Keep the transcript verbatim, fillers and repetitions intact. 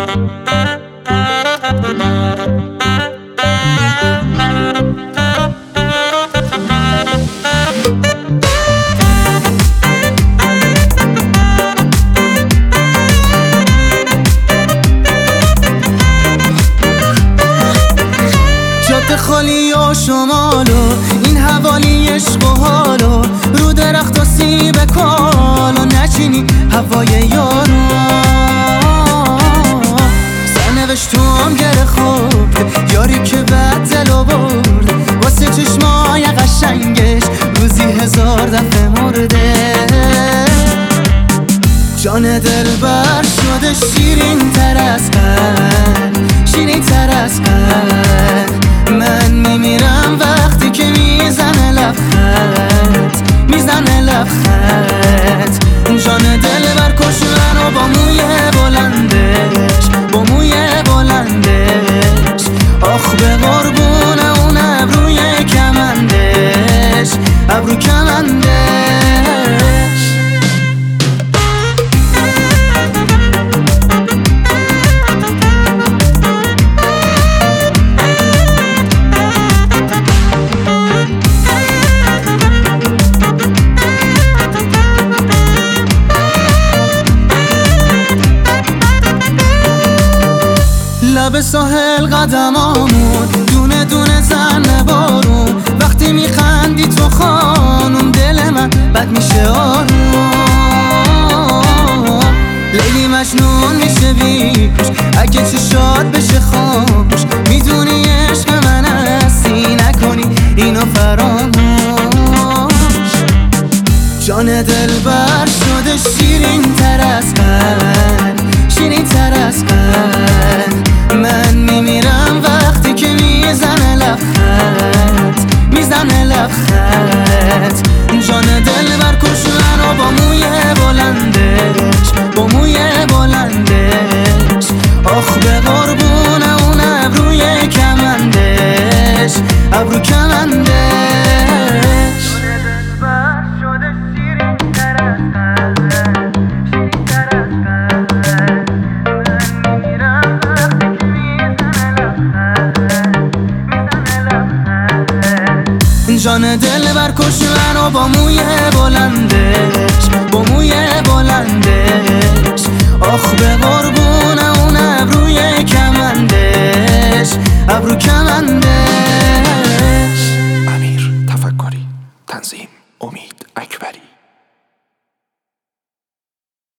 جاده خالی و شمالو این حوالی عشق و حالو رو درخت و سیب کالو نچینی هوای یارو سرنوشت تو هم گره خورد یاری که بد دلو برد واسه چشمای قشنگش روزی هزار دفعه مرده جان دل بر شده شیرین تر از قلب شیرین تر از قلب من میمیرم وقتی که میزنه لبخند میزنه لبخند جان دل بر کش منو با موی بلندش با موی بلندش آخ به قربون اون ابروی کمندش ابرو کمندش لب ساحل قدمامون دونه دونه زن بارون وقتی میخندی تو خانم دل من بد میشه آروم لیلی مجنون میشه بیش اگه چشات بشه خاموش میدونی عشق من هستی نکنی اینو فراموش جان دل بر شده شیرین تر از قلب شیرین تر از قلب من میمیرم وقتی که میزنه لبخند میزنه لبخند جان دل بر کش منو با موی بلندش با موی بلندش آخ به قربون اون ابروی کمندش ابرو کمندش جان دل بر کش منو با موی بلندش با موی بلندش